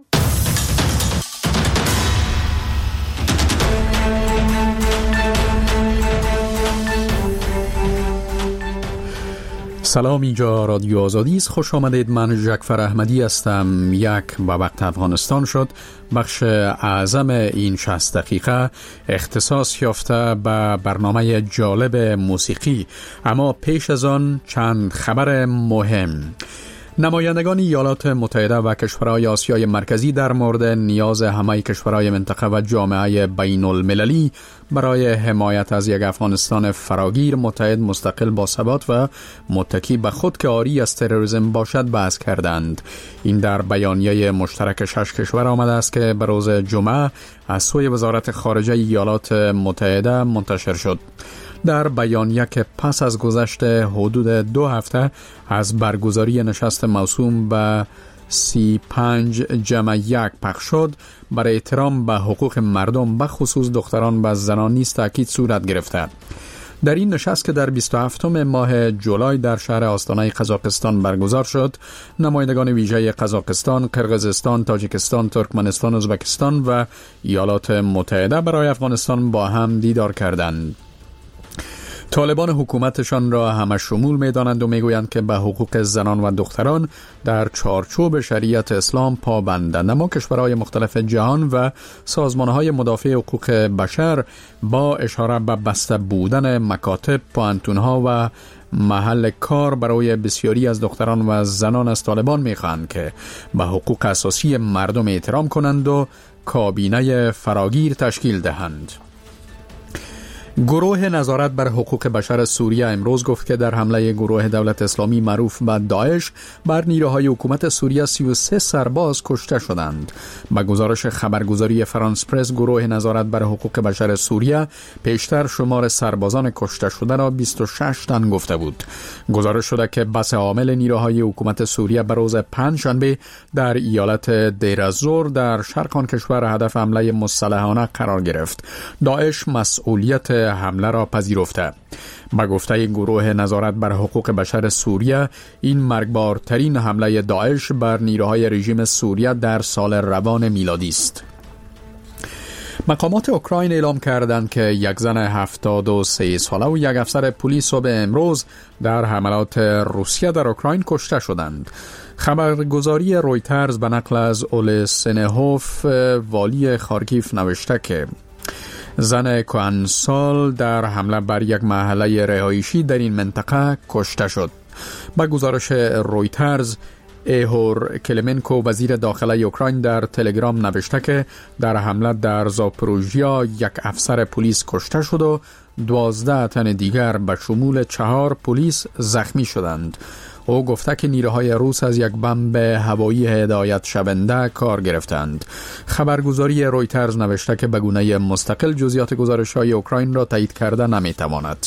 سلام، اینجا رادیو آزادی است. خوش آمدید. من جعفر احمدی هستم. یک و وقت افغانستان شد. بخش اعظم این 60 دقیقه اختصاص یافته به برنامه جالب موسیقی، اما پیش از آن چند خبر مهم. نمایندگان ایالات متحده و کشورهای آسیای مرکزی در مورد نیاز همه کشورهای منطقه و جامعه بین المللی برای حمایت از یک افغانستان فراگیر، متحد، مستقل، با ثبات و متکی به خود که عاری از تروریسم باشد بحث کردند. این در بیانیه مشترک 6 کشور آمده است که به روز جمعه از سوی وزارت خارجه ایالات متحده منتشر شد. در بیانیه که پس از گذشت حدود 2 هفته از برگزاری نشست موسوم به 35-1 پخش شد، برای احترام به حقوق مردم به خصوص دختران و زنان نیز تاکید صورت گرفته. در این نشست که در 27 ماه جولای در شهر آستانه قزاقستان برگزار شد، نمایندگان ویژه قزاقستان، قرقیزستان، تاجیکستان، ترکمنستان، ازبکستان و ایالات متحده برای افغانستان با هم دیدار کردند. طالبان حکومتشان را همه شمول می‌دانند و می‌گویند که به حقوق زنان و دختران در چارچوب شریعت اسلام پابندند، اما کشورهای مختلف جهان و سازمان‌های مدافع حقوق بشر با اشاره به بسته بودن مکاتب، پوانتون‌ها و محل کار برای بسیاری از دختران و زنان از طالبان می‌خواهند که به حقوق اساسی مردم احترام کنند و کابینه فراگیر تشکیل دهند. گروه نظارت بر حقوق بشر سوریه امروز گفت که در حمله گروه دولت اسلامی معروف به داعش بر نیروهای حکومت سوریه 33 سرباز کشته شدند. با گزارش خبرگزاری فرانس پرس، گروه نظارت بر حقوق بشر سوریه پیشتر شمار سربازان کشته شده را 26 تن گفته بود. گزارش شده که بس عامل نیروهای حکومت سوریه به روز پنجشنبه در ایالت دیر الزور در شرق آن کشور هدف حمله مسلحانه قرار گرفت. داعش مسئولیت حمله را پذیرفته. با گفته گروه نظارت بر حقوق بشر سوریه، این مرگبارترین حمله داعش بر نیروهای رژیم سوریه در سال روان میلادی است. مقامات اوکراین اعلام کردند که یک زن 73 ساله و یک افسر پلیس صبح امروز در حملات روسیه در اوکراین کشته شدند. خبرگزاری رویترز به نقل از اول سنهوف، والی خارکیف، نوشته که زن کهنسال در حمله بر یک محله رهایشی در این منطقه کشته شد. با گزارش رویترز، ایهور کلمنکو، وزیر داخله اوکراین، در تلگرام نوشته که در حمله در زاپروژیا یک افسر پلیس کشته شد و 12 تن دیگر به شمول 4 پلیس زخمی شدند. او گفته که نیروهای روس از یک بمب هوایی هدایت شونده کار گرفتند. خبرگزاری رویترز نوشته که به گونه مستقل جزئیات گزارش‌های اوکراین را تایید کرده نمی‌تواند.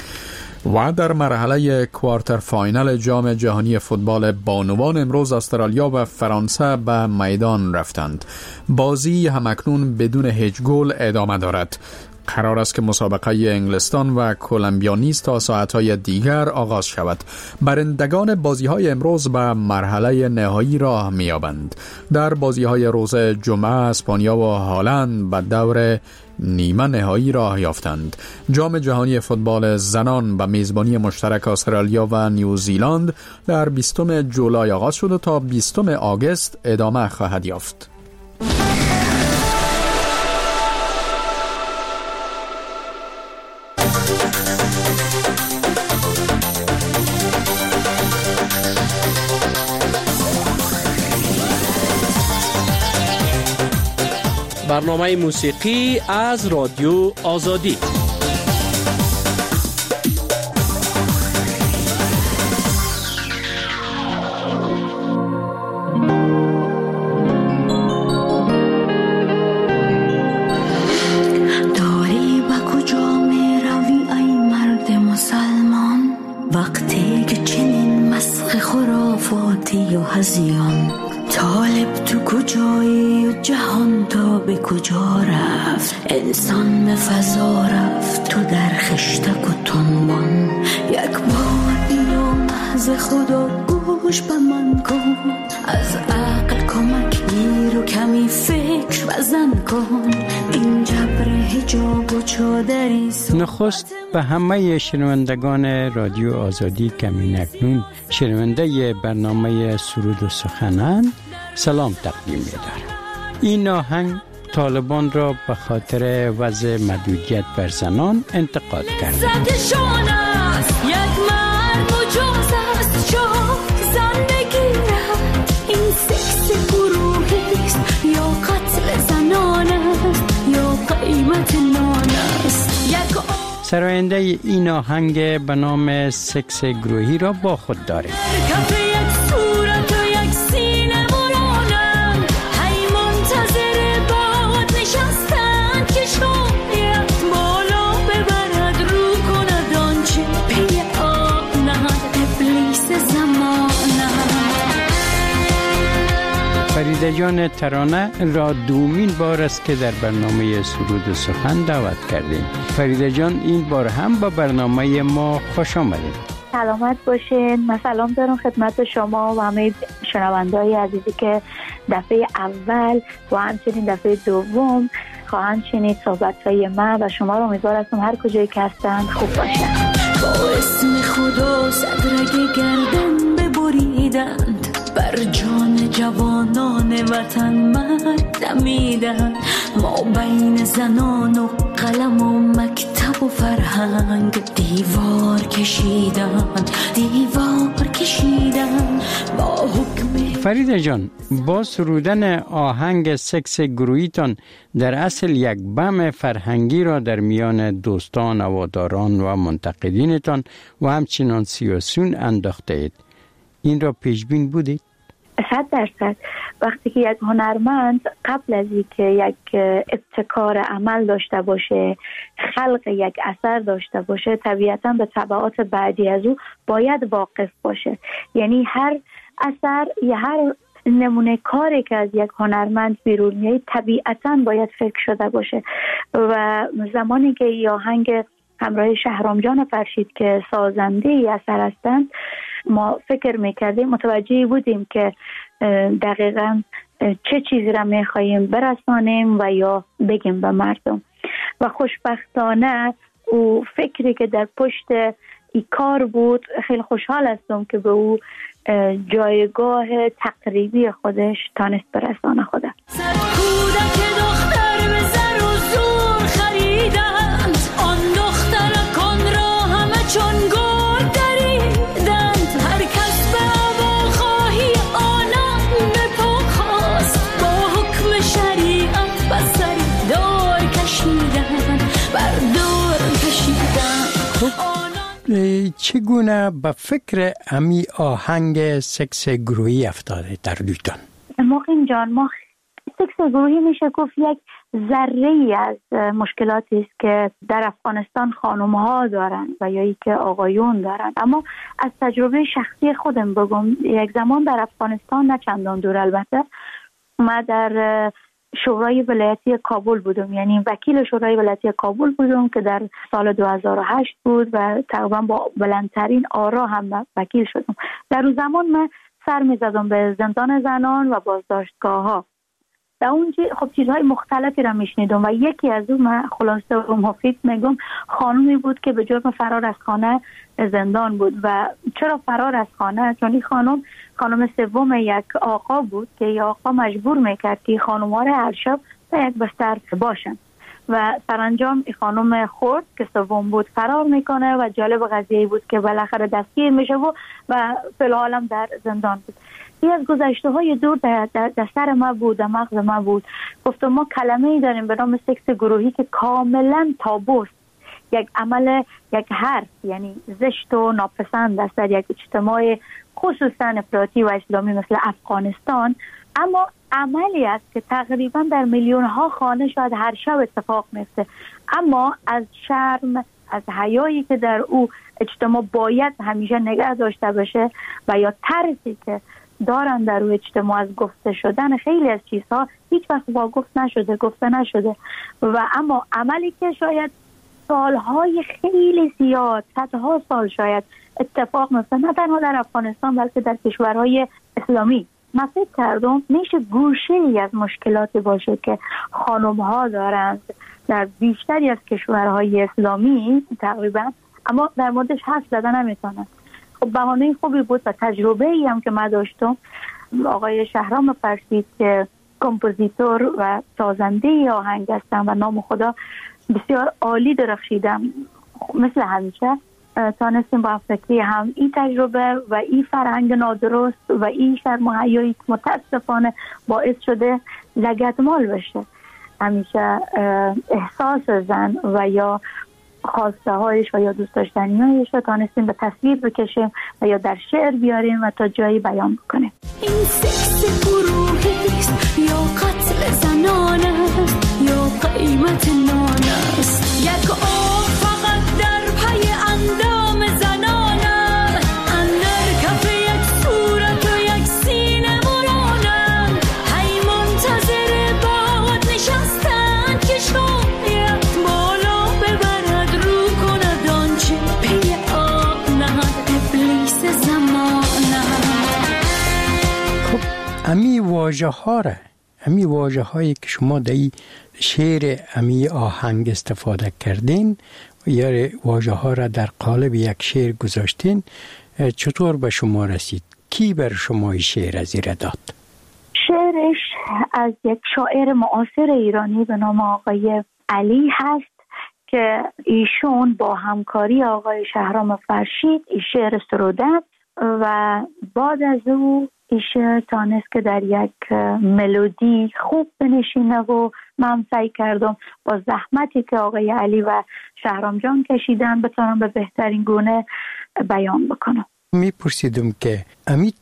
و در مرحله کوارتر فاینال جام جهانی فوتبال بانوان امروز استرالیا و فرانسه به میدان رفتند. بازی همکنون بدون هیچ گل ادامه دارد. قرار است که مسابقه انگلستان و کلمبیا نیز تا ساعتهای دیگر آغاز شود. برندگان بازی‌های امروز به مرحله نهایی راه می‌یابند. در بازی‌های روز جمعه اسپانیا و هلند به دور نیمه نهایی راه یافتند. جام جهانی فوتبال زنان به میزبانی مشترک استرالیا و نیوزیلند در 20 جولای آغاز شد و تا 20 آگوست ادامه خواهد یافت. برنامه موسیقی از رادیو آزادی. داری با کجا می روی ای مرد مسلمان، وقتی که چنین مسخ خرافاتی و هزیان؟ طالب تو کجایی و جهان تا به کجا رفت؟ انسان به فضا رفت تو در خشتک و تنبان. یک بار اینو محض خدا گوش به من کن، از عقل کمک گیر و کمی فکر بزن کن این جبر حجاب و چادری. نخست به همه شنوندگان رادیو آزادی که اکنون شنونده برنامه سرود و سخنند سلام تقدیم می‌دارم. این آهنگ طالبان را به خاطر وضع محدودیت بر زنان انتقاد کرد. یک مرد مجاز است چون زن بگیرد، این سکس گروهی است یا قتل زنان است یا قیمت نان است. سراینده این آهنگ به نام سکس گروهی را با خود داریم. فریده جان ترانه را دومین بار است که در برنامه سرود و سخن دعوت کردیم. فریده جان این بار هم با برنامه ما خوش آمدید. سلامت باشین. من سلام دارم خدمت شما و همه شنونده‌های عزیزی که دفعه اول و همچنین دفعه دوم خواهند شنید صحبت‌های من و شما رو امیدوار هستم هر کجایی که هستند خوب باشن. با اسم خدا صدرک گردن ببریدند، بر جان جوانان وطن مرد دمیدند. ما بین زنان و قلم و مکتب و فرهنگ دیوار کشیدند با حکم. فریده جان، با سرودن آهنگ سکس گروهیتان در اصل یک بم فرهنگی را در میان دوستان، هواداران و منتقدینتان و همچنان سیاسیون انداخته اید. این را پیشبین بودید؟ 100%. وقتی که یک هنرمند قبل از اینکه یک ابتکار عمل داشته باشه، خلق یک اثر داشته باشه، طبیعتاً به تبعات بعدی از او باید واقف باشه. یعنی هر اثر یا هر نمونه کاری که از یک هنرمند بیرون میاد طبیعتاً باید فکر شده باشه. و زمانی که این آهنگ همراه شهرام جان فرشید که سازنده ای اثر هستند، ما فکر میکردیم، متوجه بودیم که دقیقاً چه چیزی را میخواییم برسانیم و یا بگیم به مردم. و خوشبختانه او فکری که در پشت ای کار بود، خیلی خوشحال هستم که به او جایگاه تقریبی خودش تانست برسانه خودم. چگونه به فکر امی آهنگ سکس گروهی افتاده در دویتان؟ موقین جان، ما سکس گروهی میشه گفت یک ذره‌ای از مشکلاتی است که در افغانستان خانم‌ها دارن و یا ای که آقایون دارن. اما از تجربه شخصی خودم بگم، یک زمان در افغانستان، نه چندان دور البته، ما در شورای ولایتی کابل بودم، یعنی وکیل شورای ولایتی کابل بودم که در سال 2008 بود و تقریبا با بلندترین آرا هم وکیل شدم. در اون زمان من سر می زدم به زندان زنان و بازداشتگاه ها. در اونجا خب چیزهای مختلفی را میشنیدم و یکی از اون، من خلاصه و مفید میگم، خانومی بود که به جرم فرار از خانه زندان بود. و چرا فرار از خانه؟ چون این خانم سوم یک آقا بود که این آقا مجبور میکرد که خانم‌ها را هر شب به یک بستر باشن و سرانجام این خانم خورد که سوم بود فرار میکنه و جالب قضیه بود که بالاخره دستگیر میشه و فی الحال هم در زندان بود. این از گذشته های دور در سر ما بود، در مغز ما بود. گفتم ما کلمه ای داریم به نام سکس گروهی که کاملا تابوست، یک عمل، یک حرف، یعنی زشت و ناپسند است در یک اجتماع خصوصا افراطی و اسلامی مثل افغانستان. اما عملی است که تقریبا در میلیون ها خانه شاید هر شب اتفاق میفته، اما از شرم، از حیایی که در او اجتماع باید همیشه نگه داشته باشه و یا ترسی که دارن در او اجتماع از گفته شدن خیلی از چیزها هیچ وقت گفته نشده و اما عملی که شاید سالهای خیلی زیاد، صدها سال شاید اتفاق میفته، نه تنها در افغانستان بلکه در کشورهای اسلامی من فکر کردم میشه گوشه‌ای از مشکلاتی باشه که خانم‌ها دارند در بیشتری از کشورهای اسلامی تقریبا، اما در موردش حرف زدن نمیتونن. خب بهانه خوبی بود و تجربه‌ای هم که من داشتم، آقای شهرام فرشید که کمپوزیتور و سازنده آهنگ هستن و نام خدا بسیار عالی درخشیدم، مثل همیشه تانستیم با فکری هم این تجربه و این فرهنگ نادرست و این شرم و حیایی که متاسفانه باعث شده لگدمال بشه همیشه احساس زن و یا خواسته هایش و یا دوست داشتنی هایش رو تانستیم به تصویر بکشیم و یا در شعر بیاریم و تا جایی بیان بکنیم. این سکس گروهیست یا قتل زنان است یا قیمت نان است، یک آه فقط در پی اندام زنانم، اندر کف یک صورت و یک سینه مرانم، هی منتظر باد نشستن که شاید بالا ببرد رو کند آنچه پی آب نهد ابلیس زمانم. خب امی واژه هایی که شما در این شعر امی آهنگ استفاده کردین یا واژه ها را در قالب یک شعر گذاشتین، چطور به شما رسید؟ کی بر شما شعر از این داد؟ شعرش از یک شاعر معاصر ایرانی به نام آقای علی هست که ایشون با همکاری آقای شهرام فرشید این شعر سرودن و بعد از او این شعر تانست که در یک ملودی خوب بنشینه و من سعی کردم با زحمتی که آقای علی و شهرام جان کشیدن بتونم به بهترین گونه بیان بکنم. میپرسیدم که امی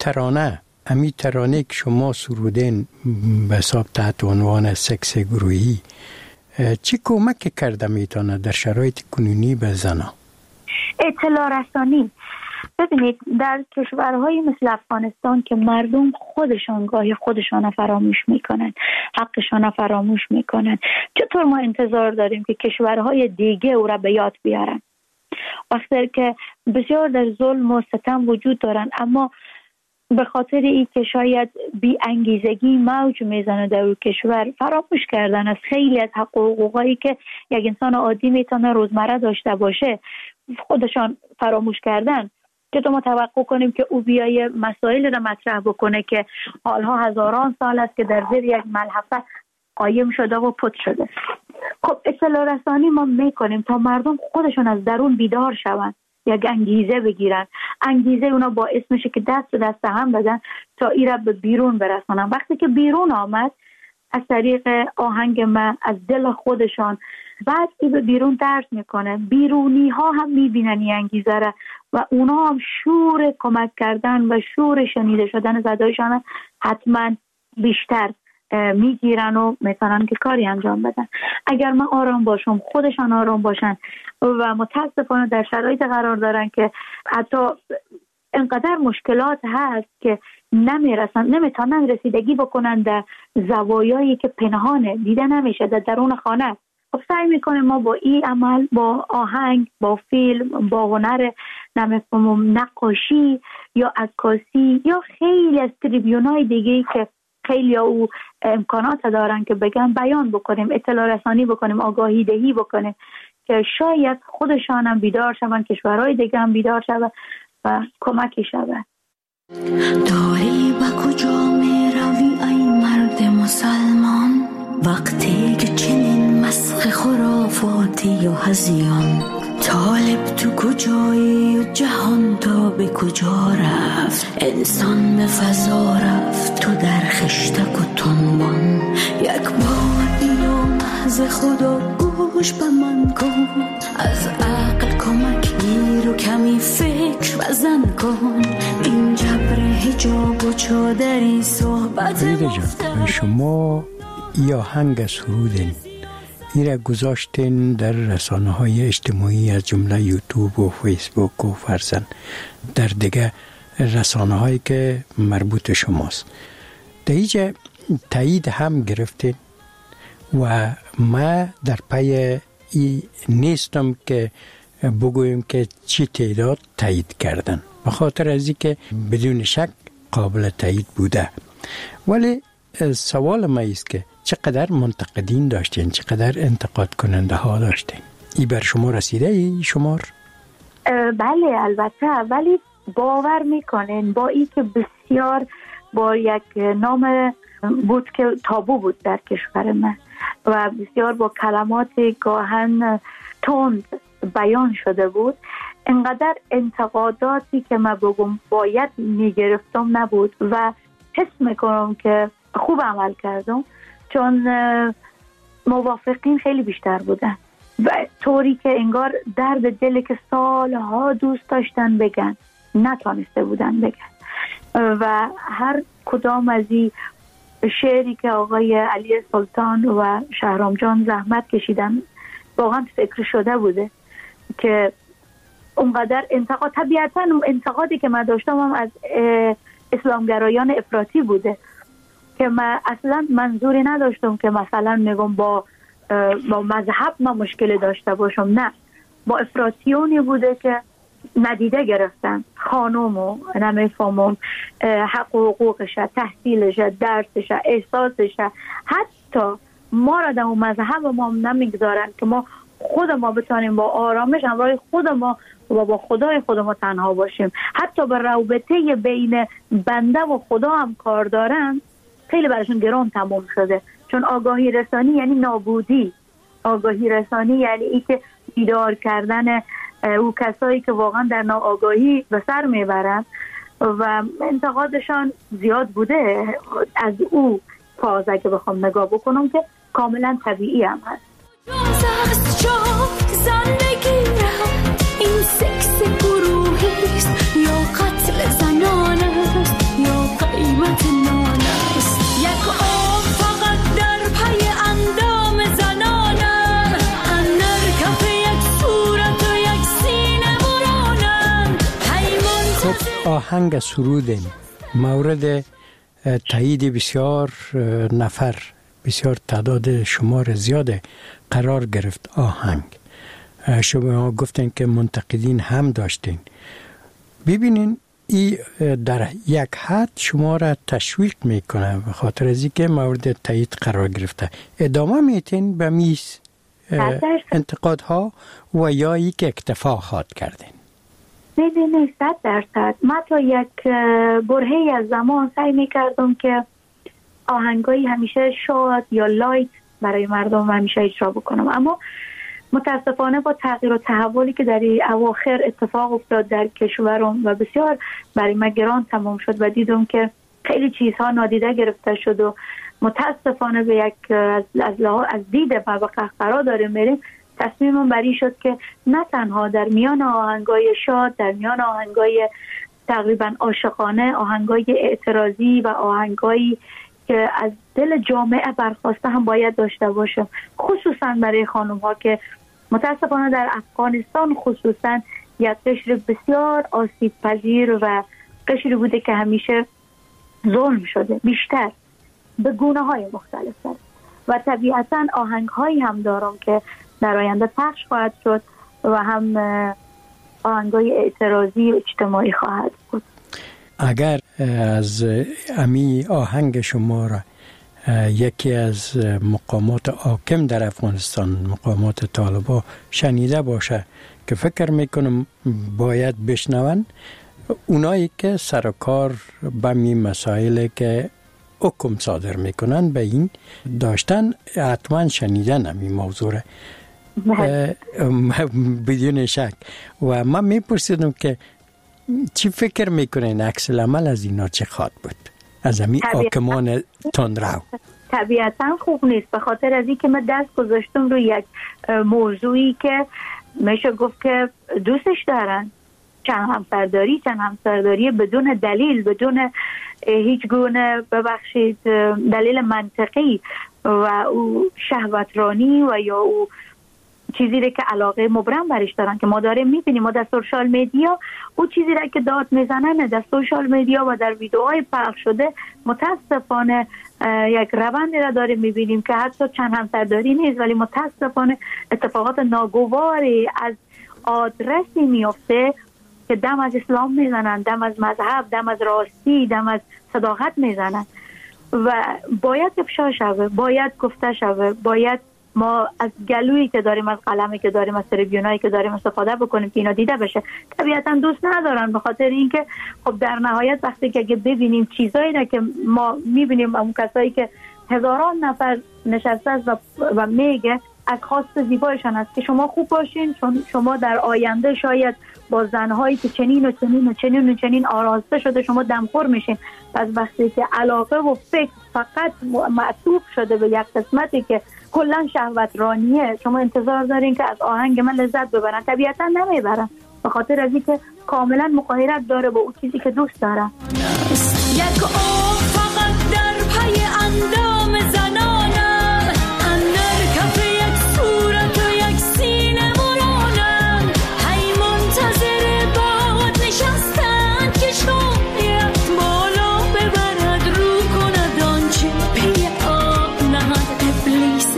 ترانه که شما سرودین به حساب تحت عنوان سکس گروهی چی کمک کرده میتونه در شرایط کنونی به زنها؟ اطلاع رسانی. ببینید در کشورهای مثل افغانستان که مردم خودشان گاهی خودشان فراموش میکنن، حقشان فراموش میکنن، چطور ما انتظار داریم که کشورهای دیگه او را به یاد بیارن؟ وقتی که بسیار در ظلم و ستم وجود دارن اما به خاطر این که شاید بی انگیزگی موج میزنه در اون کشور فراموش کردن از خیلی از حقوقایی که یک انسان عادی میتونه روزمره داشته باشه، خودشان فراموش کردن. چطور ما توقع کنیم که او بیای مسائل را مطرح بکنه که حالها هزاران سال است که در زیر یک ملحفه قایم شده و پت شده؟ خب اطلاع رسانی ما میکنیم تا مردم خودشون از درون بیدار شوند، یک انگیزه بگیرن. انگیزه اونا باعث میشه که دست به دست هم بدن تا این را به بیرون برسونن. وقتی که بیرون آمد از طریق آهنگ من از دل خودشان بعد ای به بیرون درس میکنه، بیرونی ها هم میبینن این انگیزه را و اونا هم شور کمک کردن و شور شنیده شدن صدایشان حتما بیشتر میگیرن و میتونن که کاری انجام بدن. اگر من آرام باشم خودشان آرام باشن و متاسفانه در شرایط قرار دارن که حتی انقدر مشکلات هست که نمیتونن رسیدگی بکنن در زوایایی که پنهانه دیده نمیشه در درون خانه. خب سعی میکنه ما با این عمل، با آهنگ، با فیلم، با هنر نقاشی یا عکاسی یا خیلی از تریبیونای دیگه که خیلی او امکانات دارن که بگن بیان بکنیم، اطلاع رسانی بکنیم، آگاهی دهی بکنیم که شاید خودشان هم بیدار شون، کشورهای دیگه هم بیدار شون و کمکی شون. داری با کجا می روی ای مرد مسلمان، وقتی که چنین مسخ خرافاتی و هزیان، طالب تو کجایی و جهان تا به کجا رفت، انسان به فضا رفت تو در خشتک و تنبان، یک بار اینو محض خدا گوش به من کن، از عقل کمک گیر و کمی فکر بزن کن، این جبر حجاب و چادری صحبت مفتر. شما یا هنگ سرودین این را گذاشتین در رسانه های اجتماعی از جمله یوتیوب و فیسبوک و فرزن در دیگه رسانه هایی که مربوط شماست، در اینجا تایید هم گرفتین و ما در پی نیستم که بگویم که چی تعداد تایید کردن، به خاطر از اینکه بدون شک قابل تایید بوده. ولی سوال ما است که چقدر منتقدین داشتین، چقدر انتقاد کننده ها داشتین؟ ای بر شما رسیده ای شمار؟ بله البته، ولی باور میکنین با ای که بسیار با یک نام بود که تابو بود در کشور من و بسیار با کلمات گاهن تند بیان شده بود، انقدر انتقاداتی که من بگم باید میگرفتم نبود و حس میکنم که خوب عمل کردم، چون موافقین خیلی بیشتر بودن و طوری که انگار درد دلی که سالها دوست داشتن بگن نتانسته بودن بگن و هر کدام از این شعری که آقای علی سلطان و شهرام جان زحمت کشیدن واقعا فکر شده بوده که اونقدر انتقاد، طبیعتا انتقادی که من داشتم هم از اسلامگرایان افراطی بوده که من اصلا منظوری نداشتم که مثلا میگم با مذهب ما مشکل داشته باشم، نه، با افراطیونی بوده که ندیده گرفتن خانوم و نمیفهمم حق و حقوقش، تحصیلش، درسش، احساسش، حتی ما را در مذهب ما نمیگذارن که ما خود ما بتانیم با آرامش همراه خود ما و با خدای خود ما تنها باشیم. حتی به رابطه بین بنده و خدا هم کار دارن، خیلی براشون گران تمام شده، چون آگاهی رسانی یعنی نابودی، آگاهی رسانی یعنی ای که بیدار کردن او کسایی که واقعا در ناآگاهی به سر میبرن و انتقادشان زیاد بوده. از او فاز اگه بخوام نگاه بکنم که کاملا طبیعی هم هست. این سکس گروهیست یا قتل زنان است یا قیمت نان است، یک آب فقط در پی اندام زنانم، اندر کف یک صورت و یک سینه برانم. خب آهنگ سرودین مورد تایید بسیار نفر، بسیار تعداد شمار زیاده قرار گرفت آهنگ. شما گفتین که منتقدین هم داشتین. ببینین این در یک حد شما را تشویق میکنه به خاطر از اینکه مورد تایید قرار گرفته. ادامه میتین به میز انتقادها و یا ای که اکتفا خواد کردین؟ نه 100%. من تا یک برهه‌ای از زمان سعی میکردم که آهنگایی همیشه شاد یا لایت برای مردم همیشه اجرا بکنم، اما متاسفانه با تغییر و تحولی که در اواخر اتفاق افتاد در کشورم و بسیار برای من گران تمام شد و دیدم که خیلی چیزها نادیده گرفته شد و متاسفانه به یک از دید ما به قهقرا داریم میریم، تصمیمم بر این شد که نه تنها در میان آهنگای شاد، در میان آهنگای تقریبا عاشقانه، آهنگای اعتراضی و آهنگایی که از دل جامعه برخواسته هم باید داشته باشم، خصوصا برای خانم ها که متاسفانه در افغانستان خصوصا یک قشر بسیار آسیب پذیر و قشری بوده که همیشه ظلم شده، بیشتر به گونه های مختلف داره و طبیعتا آهنگ هایی هم دارم که در آینده پخش خواهد شد و هم آهنگای اعتراضی و اجتماعی خواهد بود. اگر از امی آهنگ شما را یکی از مقامات حاکم در افغانستان، مقامات طالبان شنیده باشه که فکر میکنم باید بشنون، اونایی که سرکار به می مسائل که حکم صادر میکنن به این داشتن حتما شنیدن امی موضوع بدون شک. و من میپرسیدم که چی فکر میکنین عکس العمل از اینا چه خواهد بود از همین حاکمان تندرو؟ طبیعتا خوب نیست، به خاطر از اینکه من دست گذاشتم روی یک موضوعی که میشه گفت که دوستش دارن، چند همسرداری بدون دلیل، بدون هیچ گونه ببخشید دلیل منطقی و او شهوترانی و یا او چیزی را که علاقه مبرم برش دارن که ما داریم میبینیم. ما در سوشال میدیا او چیزی را که داد میزنن در سوشال میدیا و در ویدیوهای پخش شده متاسفانه یک روندی را داریم میبینیم که حتی چند همسرداری نیست، ولی متاسفانه اتفاقات ناگواری از آدرسی میفته که دم از اسلام میزنن، دم از مذهب، دم از راستی، دم از صداقت میزنن و باید افشا شوه، باید گفته شوه، باید ما از گلویی که داریم، از قلمی که داریم، از تریبیونایی که داریم استفاده بکنیم که اینا دیده بشه. طبیعتا دوست ندارن، به خاطر اینکه خب در نهایت وقتی که ببینیم چیزایی را که ما میبینیم، اون کسایی که هزاران نفر نشسته است و میگه از خواست زیبایشان است که شما خوب باشین، چون شما در آینده شاید با زنهایی که چنین و چنین و چنین و چنین آراسته شده شما دمخور میشین. پس وقتی که علاقه و فکر فقط معطوف شده به یک قسمتی که کلا شهوت رانیه، شما انتظار دارین که از آهنگ من لذت ببرن، طبیعتا نمیبرن، به خاطر از اینکه کاملا مغایرت داره با اون چیزی که دوست دارن. یک فقط در پی اندام زنانم، اندر کف یک صورت و یک سینه مرانم، هی منتظر باد نشستن که شاید بالا ببرد رو کند آنچه پی آب نهد ابلیس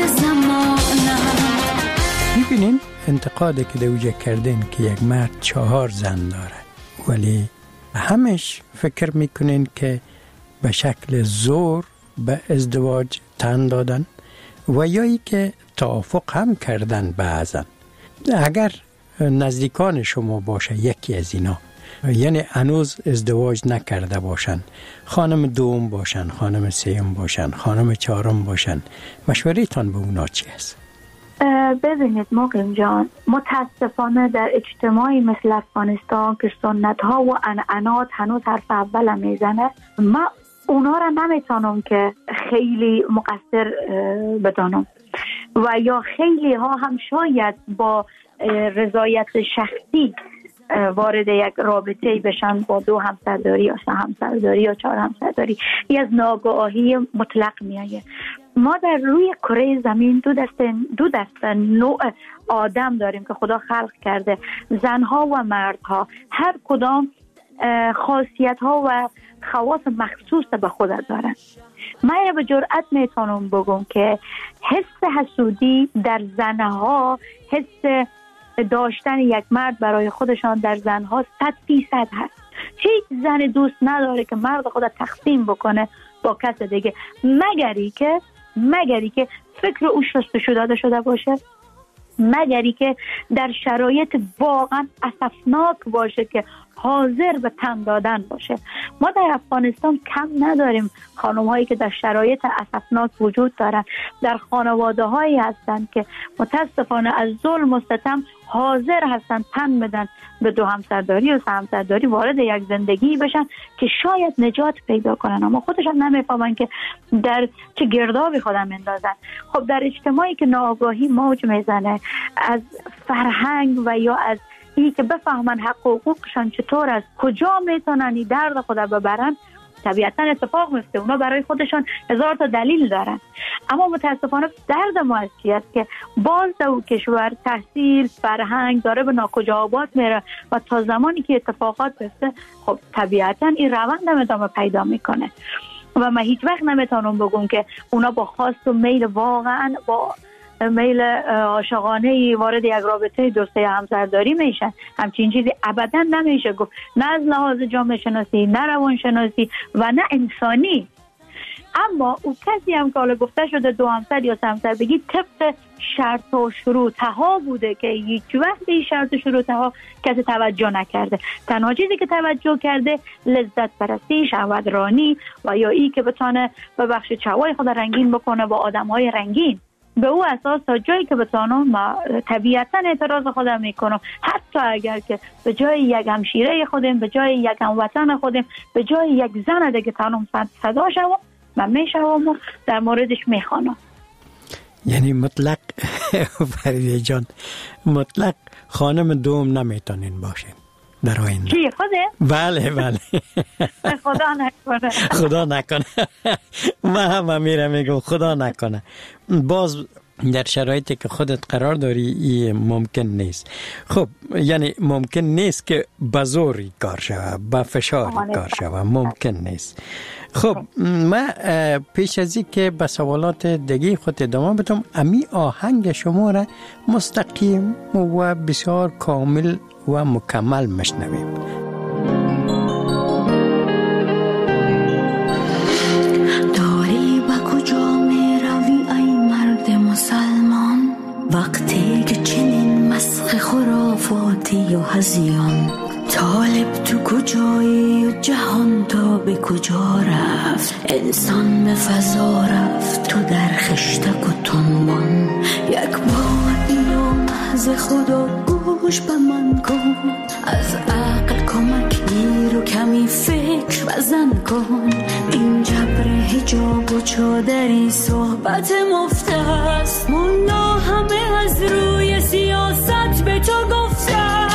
زمانم. میبینین انتقادی که دوجه کردین که یک مرد 4 زن داره، ولی همش فکر میکنین که به شکل زور به ازدواج تن دادن و یا ای که توافق هم کردن بعضا. اگر نزدیکان شما باشه یکی از اینا، یعنی هنوز ازدواج نکرده باشن، خانم دوم باشن، خانم سوم باشن، خانم چهارم باشن، مشوره‌تان به اونا چی است؟ ببینید مقیم جان، متاسفانه در اجتماعی مثل افغانستان که سنت ها و عنعنات هنوز حرف اول میزنه، ما اونا را نمیتونم که خیلی مقصر بدانم و یا خیلی ها هم شاید با رضایت شخصی وارد یک رابطه‌ای بشن با 2 همسرداری یا 3 همسرداری یا 4 همسرداری. این از ناگاهی مطلق میایه. ما در روی کره زمین دو دست نوع آدم داریم که خدا خلق کرده، زنها و مردها. هر کدام خاصیت ها و خواص مخصوص به خود دارن. من به جرئت میتونم بگم که حس حسودی در زنها، حس داشتن یک مرد برای خودشان در زنها 100% هست. هیچ زن دوست نداره که مرد خود تقسیم بکنه با کس دیگه، مگری که فکر او شستشو داده شده باشه، مگری که در شرایط واقعا اسفناک باشه که حاضر به تن دادن باشه. ما در افغانستان کم نداریم خانم هایی که در شرایط اسفناک وجود دارن، در خانواده هایی هستن که متاسفانه از ظلم و ستم حاضر هستن تن بدن به 2 همسرداری و 3 همسرداری، وارد یک زندگی بشن که شاید نجات پیدا کنن، اما خودشان نمیفهمن که در چه گردابی خودم اندازن. خب در اجتماعی که ناآگاهی موج میزنه از فرهنگ و یا از این که بفهمن حق و حقوقشان چطور است، کجا میتونن این درد خود ببرن، طبیعتا اتفاق میفته. اونا برای خودشان 1000 تا دلیل دارن. اما متاسفانه درد ما از چی است که باز در کشور تحصیل فرهنگ داره به ناکجاوات میره و تا زمانی که اتفاقات بیفته خب طبیعتا این روند ادامه پیدا میکنه و من هیچ وقت نمیتونم بگم که اونا با خواست و میل، واقعا با میل عاشقانه وارد یک رابطه 2 3 همسرداری میشن. همچین چیزی ابدا نمیشه گفت، نه از لحاظ جامعه شناسی، نه روان شناسی و نه انسانی. اما او کسی هم که حالا گفته شده 2 همسر یا 3 همسر بگی طبق شرط و شروط ها بوده که هیچ وقت این شرط و شروط ها کسی توجه نکرده. تنها چیزی که توجه کرده لذت پرستی، شهوت رانی و یا ای که بتونه به بخش چوای خود رنگین بکنه با آدم های رنگین. به او اساس تا جایی که بتانم ما طبیعتا اعتراض خودم میکنم، حتی اگر که به جای یک همشیره خودم، به جای یک هموطن خودم، به جای یک زن دیگه تانم صدا شوم و میشوم و در موردش میخوانم. یعنی مطلق فریده جان، مطلق خانم دوم نمیتونین باشین در آینده؟ چی خوده؟ بله خدا نکنه. خدا نکنه. من هم میگم خدا نکنه. باز در شرایطی که خودت قرار داری این ممکن نیست. خب یعنی ممکن نیست که به زوری کار شوه، به فشار کار شوه، ممکن نیست. خب من پیش از این که به سوالات دیگه خود ادامه بدم، امی آهنگ شما را مستقیم و بسیار کامل و مکمل مشنویم. خرافاتی و هزیان. طالب تو کجایی و جهان تا به کجا رفت؟ انسان به فضا رفت تو در خشتک و تنبان. یک بار اینو محض خدا گوش به من کن، از عقل کمک گیر و کمی فکر بزن کن. این جبر حجاب و چادری صحبت مفته است، مولا همه از روی سیاست به تو گفته.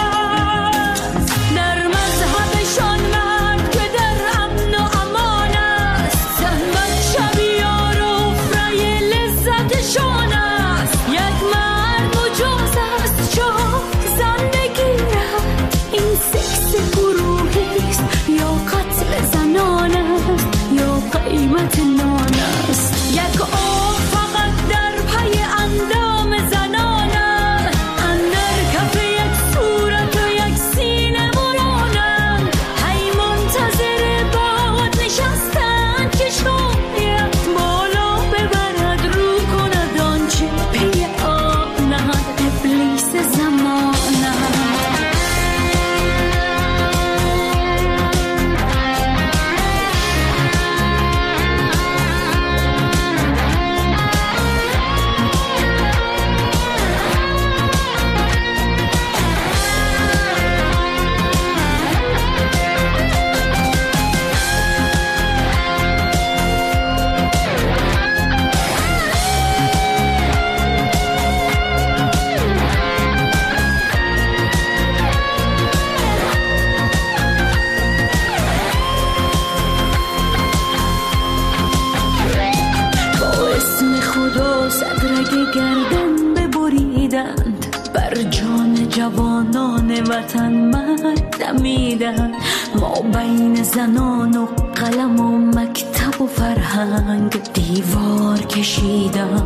وطن مرد دمیدن، ما بین زنان و قلم و مکتب و فرهنگ دیوار کشیدن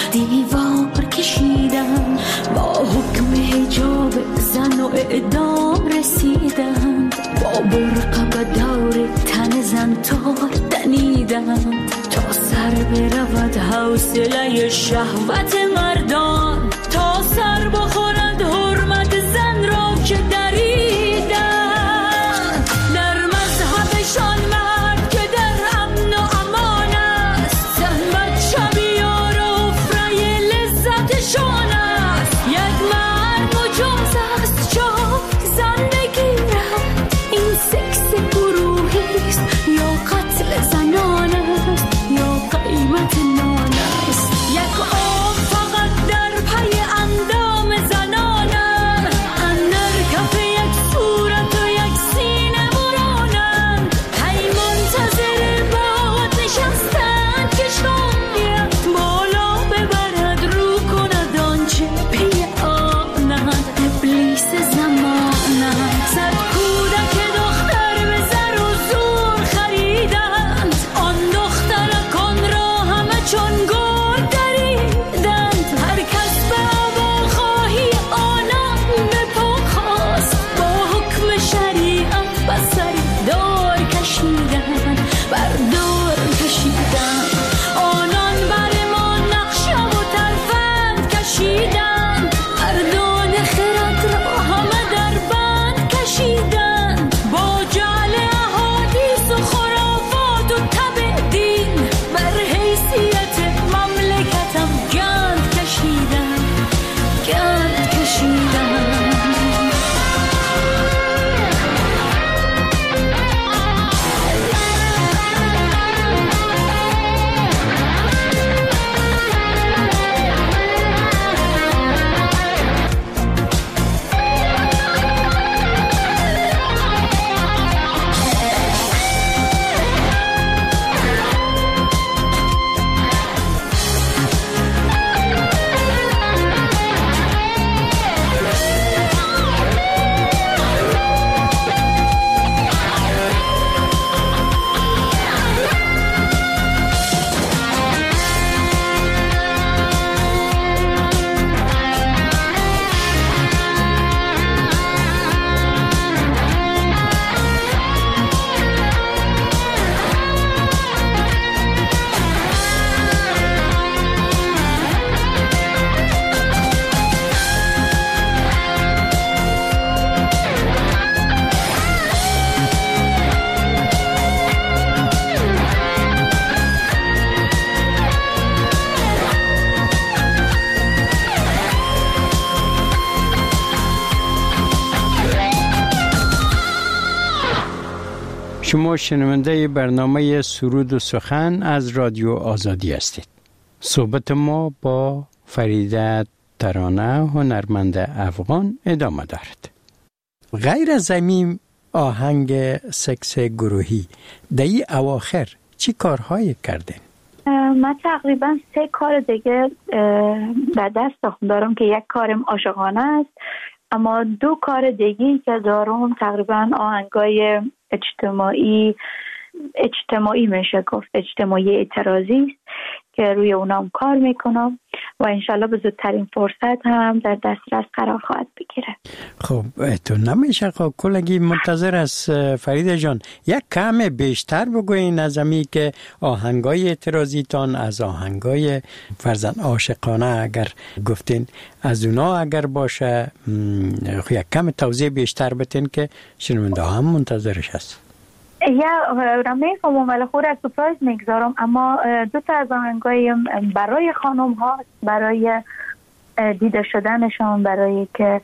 با حکم حجاب زن و اعدام رسیدن، با برقه به دور تن زن تار دنیدن تا سر برود حوصله شهوت مردان، تا سر بخورد حرمت زن را که دریدن. در مذهبشان مرد که در امن و امان است، زن بچه بیار و افرای لذتشان است. یک مرد مجاز است جای زن بگیرد، این سکس گروهی است یا قتل زنان است یا قیمت نان است. یک آب فقط در شما شنونده برنامه سرود و سخن از رادیو آزادی هستید. صحبت ما با فریده ترانه هنرمند افغان ادامه دارد. غیر از زمین آهنگ سکس گروهی دهی اواخر چی کارهایی کردین؟ من تقریبا 3 کار دیگه در دست دارم که یک کارم عاشقانه است، اما 2 کار دیگه که دارم تقریبا آهنگای اجتماعی میشه گفت، اجتماعی اعتراضی است که روی اونام کار میکنم و انشالله به زودترین فرصت هم در دسترس قرار خواهد بگیره. خب تو نمیشه کلگی منتظر از فریده جان یک کم بیشتر بگوین از امی که آهنگای اعتراضی تان از آهنگای فرزن عاشقانه اگر گفتین از اونا اگر باشه یک کم توضیح بیشتر بتین که شنونده هم منتظرش هست. نمیفهمم ولی خود از سپرایز میگذارم، اما 2 تا از آهنگای برای خانم ها، برای دیده شدنشان، برای که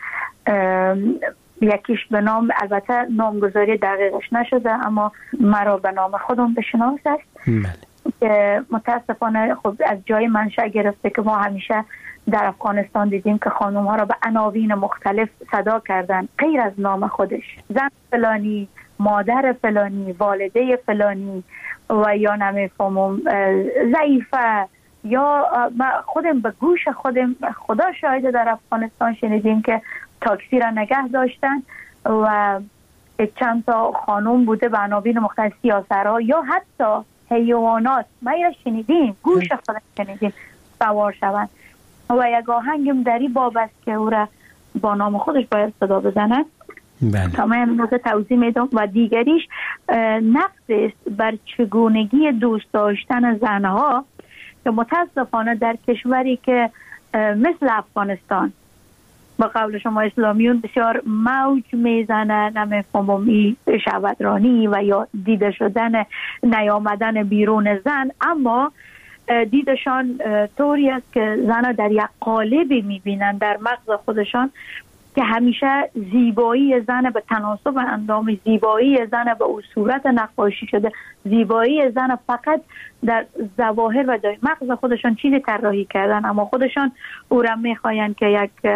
یکیش به نام، البته نامگذاری دقیقش نشده اما مرا به نام خودم بشناس است که متاسفانه خب از جای منشأ گرفته که ما همیشه در افغانستان دیدیم که خانم ها را به عناوین مختلف صدا کردن غیر از نام خودش، زن فلانی، مادر فلانی، والده فلانی و یا نمیفهمم ضعیفه، یا خودم به گوش خودم خدا شاهده در افغانستان شنیدیم که تاکسی را نگه داشتن و چند تا خانم بوده به عناوین مختلف، سیاسرها یا حتی حیوانات، ما یا شنیدیم گوش خودم شنیدیم سوار شوند و یک آهنگم در این باب است که او را با نام خودش باید صدا بزنن. تمام موضوع توضیح میدم. و دیگریش نقد است بر چگونگی دوست داشتن زنها که متاسفانه در کشوری که مثل افغانستان با قول شما اسلامیون بسیار موج میزنه، نمیفهمم این شهوترانی و یا دیده شدن نیامدن بیرون زن، اما دیدشان طوری است که زن در یک قالبی میبینن در مغز خودشان که همیشه زیبایی زن به تناسب اندام، زیبایی زن به اون صورت نقاشی شده، زیبایی زن فقط در ظواهر و در مغز خودشان چیزی طراحی کردن، اما خودشان او را میخواین که یک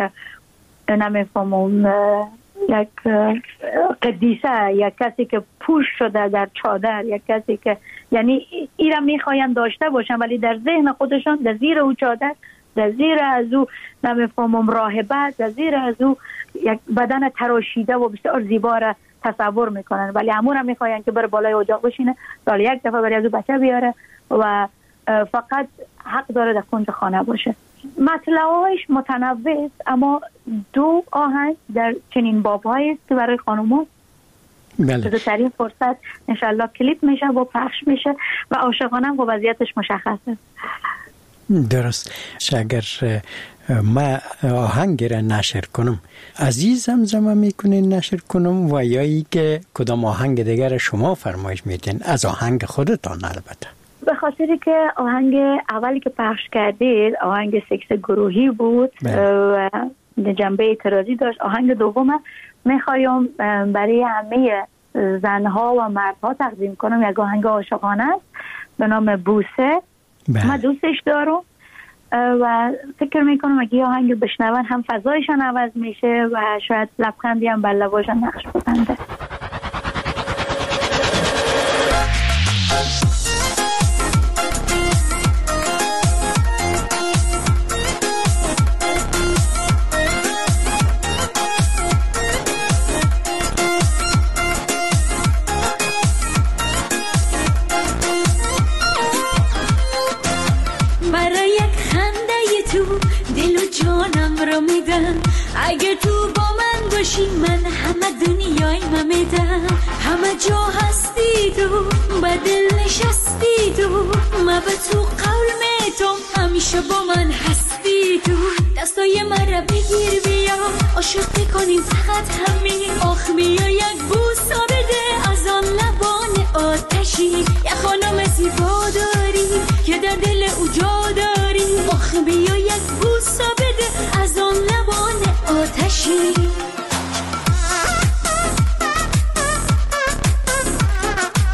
نمیفهمم یک قدیسه، یک کسی که پوش شده در چادر، یک کسی که یعنی ای را میخواین داشته باشن ولی در ذهن خودشان در زیر او چادر، در زیر از او نمیفهمم راهبه، در زیر از او یک بدن تراشیده و بسیار زیبا را تصور میکنن، ولی امور هم میخواین که بره بالای اجاق بشینه، سال یک دفعه برای از او بچه بیاره و فقط حق داره در کنج خانه باشه. مطلعهایش متنوع است، اما 2 آهنگ در چنین باب‌هایی است که برای خانوما بزرگترین فرصت انشالله کلیپ میشه و پخش میشه و عاشقانه هم وضعیتش مشخصه. درست. اگر ما آهنگ را نشر کنم عزیزم زمزمه میکنین نشر کنم و یا ای که کدام آهنگ دیگر شما فرمایش میدین از آهنگ خودتان؟ البته به خاطری که آهنگ اولی که پخش کردید آهنگ سکس گروهی بود و جنبه اعتراضی داشت. آهنگ دوم میخوایم برای همه زنها و مردها تقدیم کنم، یک آهنگ عاشقانه است به نام بوسه. من دوستش دارم و فکر میکنم اگه آهنگ بشنون هم فضایشان عوض میشه و شاید لبخندی هم بر لباشان نقش بزنه. اگه تو با من باشی من همه دنیای میدم، همه جا هستی تو با دل نشستی تو، من به تو قول میتم همیشه با من هستی تو. دستای من را بگیر بیا عاشق کنیم فقط همین، آخ بیا یک بوسا بده از آن لبان آتشی، یک خانم زیبا داری که در دل او جا داری، آخ بیا یک بوسا بده از آن لبان آتشی.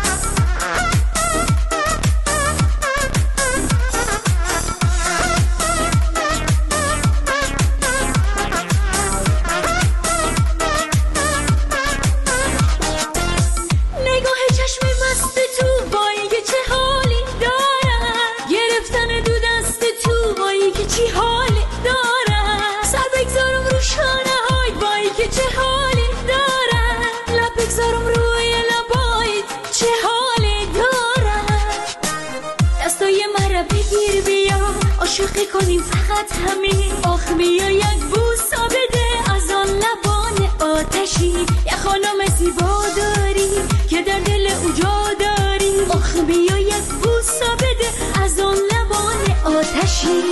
فقط همین. آخ بیا یک بوسا بده از آن لبان آتشی. یک خانم زیبا داری که در دل او جا داری. آخ بیا یک بوسا بده از آن لبان آتشی.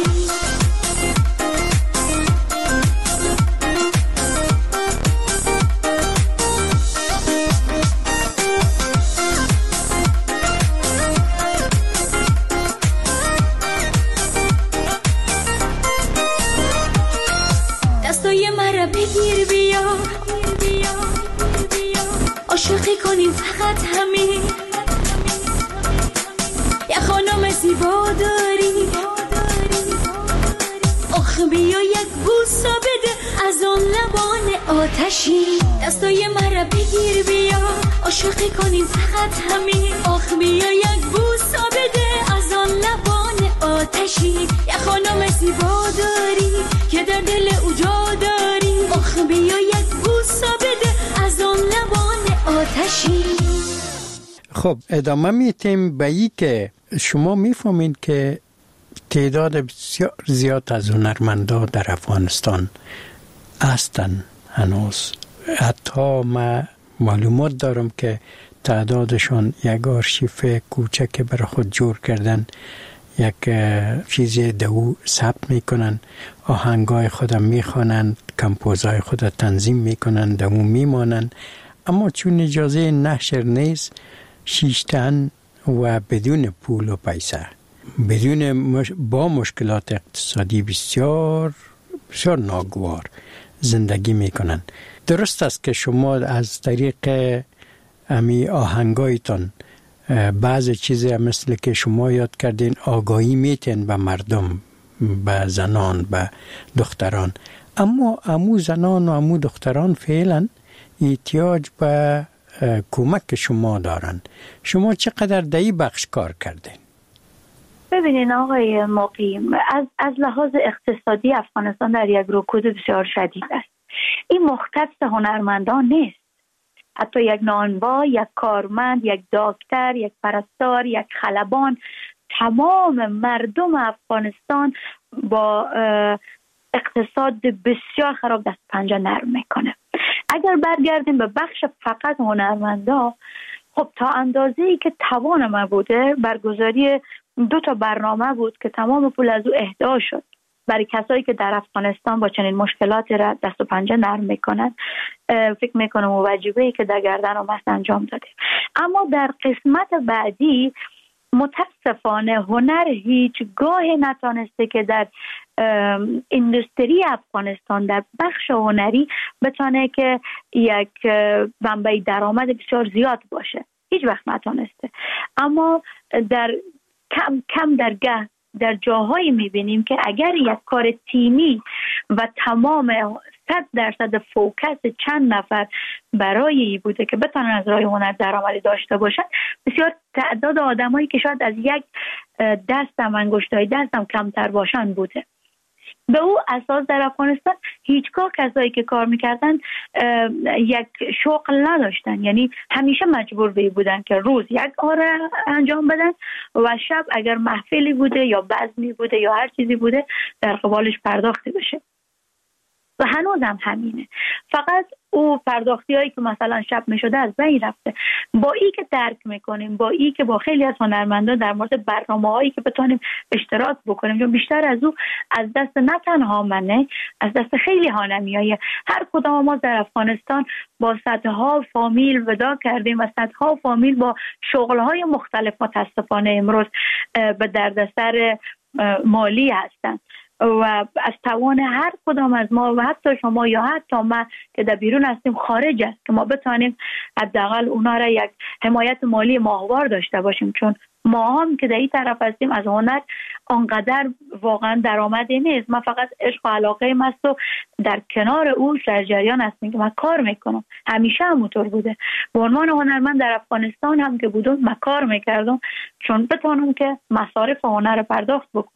دستای مرا بگیر بیا، عاشقی کنیم فقط همین. یه خانم زیبا داری، آخ بیا یک بوسا بده از آن لبان آتشی. دستای مرا بگیر بیا، عاشقی کنیم فقط همین. آخ بیا یک بوسا بده از آن لبان آتشی. یه خانم زیبا داری که در دل او جا داری. آخ بیا یک بوسا بده از آن لبان آتشی. خب ادامه میتیم به ای که شما میفهمین که تعداد بسیار زیاد از هنرمندا در افغانستان هستن هنوز. حتی ما معلومات دارم که تعدادشان یک آرشیف کوچک برای خود جور کردن، یک چیزی دو ثبت میکنن، آهنگای خودم میخوانند، کمپوزای خودم تنظیم میکنن، دو میمانند. اما چون اجازه نشر نیست، شیشتن و بدون پول و پیسه، با مشکلات اقتصادی بسیار بسیار ناگوار زندگی میکنن. درست است که شما از طریق امی آهنگایتان بعض چیزی مثل که شما یاد کردین آگاهی میتین به مردم، به زنان، به دختران. اما امو زنان و امو دختران فعلا احتیاج به کمک شما دارن. شما چقدر در این بخش کار کردین؟ ببینین آقای مقیم، از لحاظ اقتصادی افغانستان در یک رکود بسیار شدید است. این مختص هنرمندان نیست. حتی یک نانوا، یک کارمند، یک دکتر، یک پرستار، یک خلبان، تمام مردم افغانستان با اقتصاد بسیار خراب دست پنجه نرم میکنه. اگر برگردیم به بخش فقط هنرمندا، خب تا اندازه‌ای که توان ما بوده، برگزاری 2 برنامه بود که تمام پول از او اهدا شد برای کسایی که در افغانستان با چنین مشکلاتی را دست و پنجه نرم میکنند. فکر میکنم واجبه‌ای که در گردن و مست انجام داده. اما در قسمت بعدی متاسفانه هنر هیچگاه نتانسته که در اندستری افغانستان در بخش هنری بتونه که یک منبع درآمد بسیار زیاد باشه. هیچ وقت نتانسته. اما در کم در جاهایی میبینیم که اگر یک کار تیمی و تمام 100% فوکس چند نفر برای بوده که بتونن از راه هنر درآمدی داشته باشن، بسیار تعداد آدمایی که شاید از یک دستم انگشتای دستم کمتر باشن بوده. به او اساس در افغانستان هیچگاه کسایی که کار میکردن یک شغل نداشتن، یعنی همیشه مجبور بودن که روز یک کار انجام بدن و شب اگر محفلی بوده یا بزمی بوده یا هر چیزی بوده در قبالش پرداختی بشه. و هنوز هم همینه. فقط او پرداختی هایی که مثلا شب می شده از بین رفته. با ای که درک میکنیم، با ای که با خیلی از هنرمندان در مورد برنامه هایی که بتونیم اشتراک بکنیم، چون بیشتر از او از دست نه تنها منه، از دست خیلی هانمیای هر کدام ما در افغانستان با صدها فامیل ودا کردیم و صدها فامیل با شغل های مختلف متاسفانه امروز به دردسر مالی هستند و از توان هر کدام از ما و حتی شما یا حتی ما که در بیرون هستیم خارج است که ما بتوانیم حداقل اونا را یک حمایت مالی ماهوار داشته باشیم، چون ما هم که در این طرف هستیم از هنر آنقدر واقعا درآمدی نیست. من فقط عشق و علاقه من است و در کنار او در جریان هستیم که من کار میکنم. همیشه همونطور بوده. به عنوان هنرمند در افغانستان هم که بودم من کار میکردم چون بتونم که مصارف هنر پرداخت بکنم.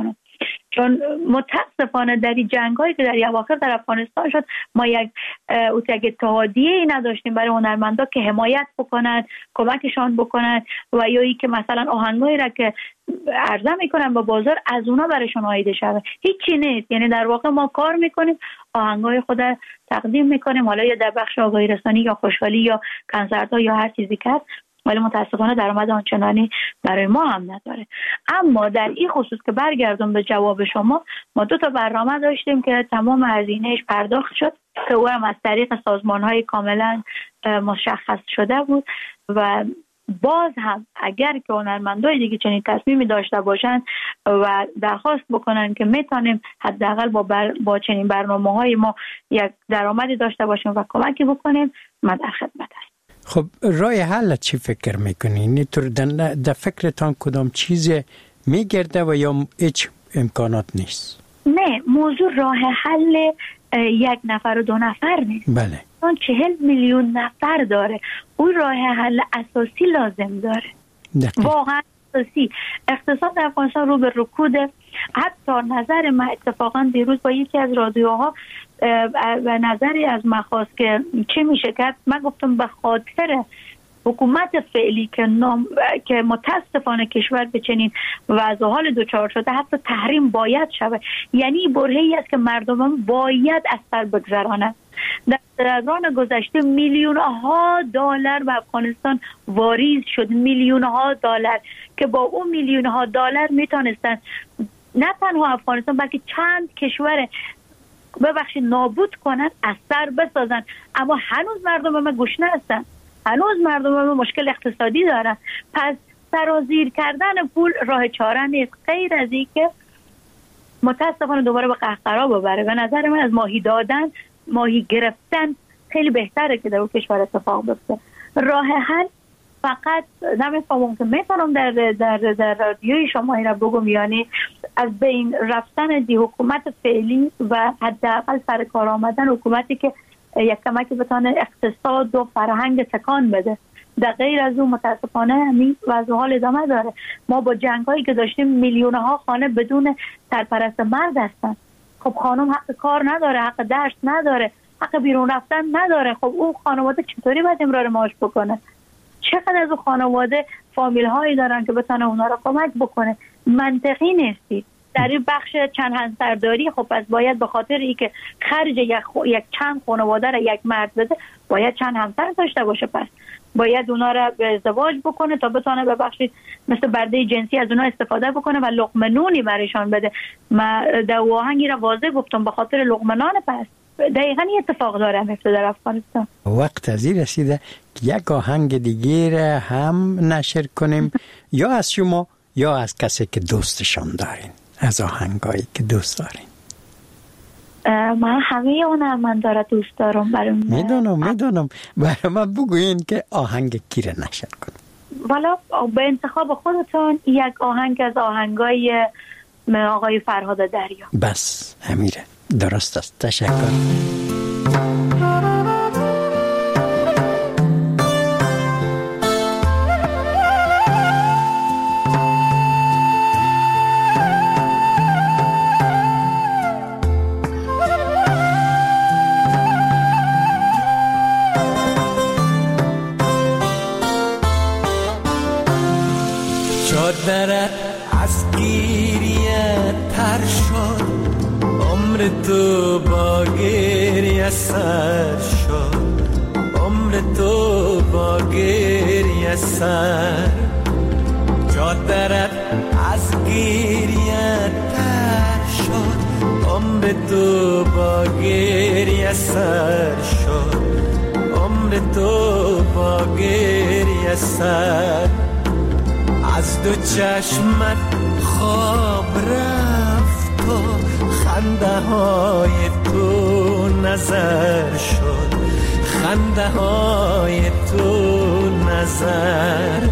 چون متاسفانه در این جنگ‌هایی که در اواخر در افغانستان شد ما یک اتحادیه‌ای نداشتیم برای هنرمندا که حمایت بکنن، کمکشان بکنن و یا ای که مثلا آهنگایی را که عرضه میکنن به بازار از اونا برایشون عایده شده. هیچی نیست. یعنی در واقع ما کار میکنیم، آهنگای خود تقدیم میکنیم، حالا یا در بخش آگاهی رسانی یا خوشحالی یا کنسرت‌ها یا هر چیزی که هست، ولی متاسفانه درآمد آنچنانی برای ما هم نداره. اما در این خصوص که برگردم به جواب شما، ما 2 برنامه داشتیم که تمام هزینه‌اش پرداخت شد که او هم از طریق سازمان‌های کاملا مشخص شده بود و باز هم اگر که هنرمندای دیگه چنین تصمیمی داشته باشن و درخواست بکنن که میتونیم حداقل با چنین برنامه‌های ما یک درآمدی داشته باشیم و کمکی بکنیم، ما در خدمت هستیم. خب راه حل چی فکر میکنین؟ در فکرتان کدام چیز میگرده و یا هیچ امکانات نیست؟ نه، موضوع راه حل 1 نفر و 2 نفر نیست. بله. اون 40 میلیون نفر داره. اون راه حل اساسی لازم داره. واقعا اساسی. اقتصاد افغانستان رو به رکوده. حتی نظر من اتفاقا دیروز با یکی از رادیوها و نظری از من خواست که چه میشه کرد، من گفتم به خاطر حکومت فعلی که متاسفانه کشور به چنین وضع حال دچار شده، حتی تحریم باید شود. یعنی برهه‌ای است که مردم باید از سر بگذرانند. در دوران گذشته میلیون‌ها دلار به افغانستان واریز شد، میلیون‌ها دلار که با اون میلیون‌ها دلار میتونستن نه تنها افغانستان بلکه چند کشور نابود کنن، از سر بسازن. اما هنوز مردم ما گوش ندادن، هنوز مردم ما مشکل اقتصادی دارن. پس سرازیر کردن پول راه چاره نیست غیر از این که متاسفانه دوباره به قهقرا ببره. به نظر من از ماهی دادن، ماهی گرفتن خیلی بهتره که در اون کشور اتفاق بیفته. راه حل فقط نمیفهمم که میتونم در رادیوی شما این را بگم، یعنی از بین رفتن دی حکومت فعلی و حداقل سر کار آمدن حکومتی که یک کمکی بتونه اقتصاد و فرهنگ تکان بده. در غیر از اون متاسفانه همین وضع حال ادامه داره. ما با جنگ‌هایی که داشتیم میلیون‌ها خانه بدون سرپرست مرد هستن. خب خانم حق کار نداره، حق درس نداره، حق بیرون رفتن نداره. خب اون خانواده چطوری باید امرار معاش بکنه؟ چقدر از اون خانواده فامیل هایی دارن که بتونه اونا رو کمک بکنه؟ منطقی نیستی. در این بخش چند همسرداری خب پس باید به خاطر اینکه خرج یک چند خانواده را یک مرد بده باید چند همسر داشته باشه، پس باید اونا را به ازدواج بکنه تا بتونه ببخشید مثل برده جنسی از اونا استفاده بکنه و لقمه نونی برایشان بده. من در آهنگی را واضح گفتم به خاطر لقمه نان. پس دقیقاً این اتفاق داره میفته در افغانستان. وقت از این رسیده که یک آهنگ دیگه را هم نشر کنیم یا از شما یا از کسی که دوستشان دارین، از آهنگایی که دوست دارین. من همه هنرمندا را دوست دارم. میدونم برای من بگوین که آهنگ کی را نشر کنیم. والا به انتخاب خودتون یک آهنگ از آهنگای آقای فرهاد دریا. بس همیره. درست است. تشکر. چادرت از گیریه تر شد، عمر تو با گریه سر شد، عمر تو با گریه سر. چادرت از گیریه تر شد، عمر تو با گریه سر شد، عمر تو با گریه سر. از دو چشمت خواب رفت و خنده های تو نظر شد، خنده های تو نظر.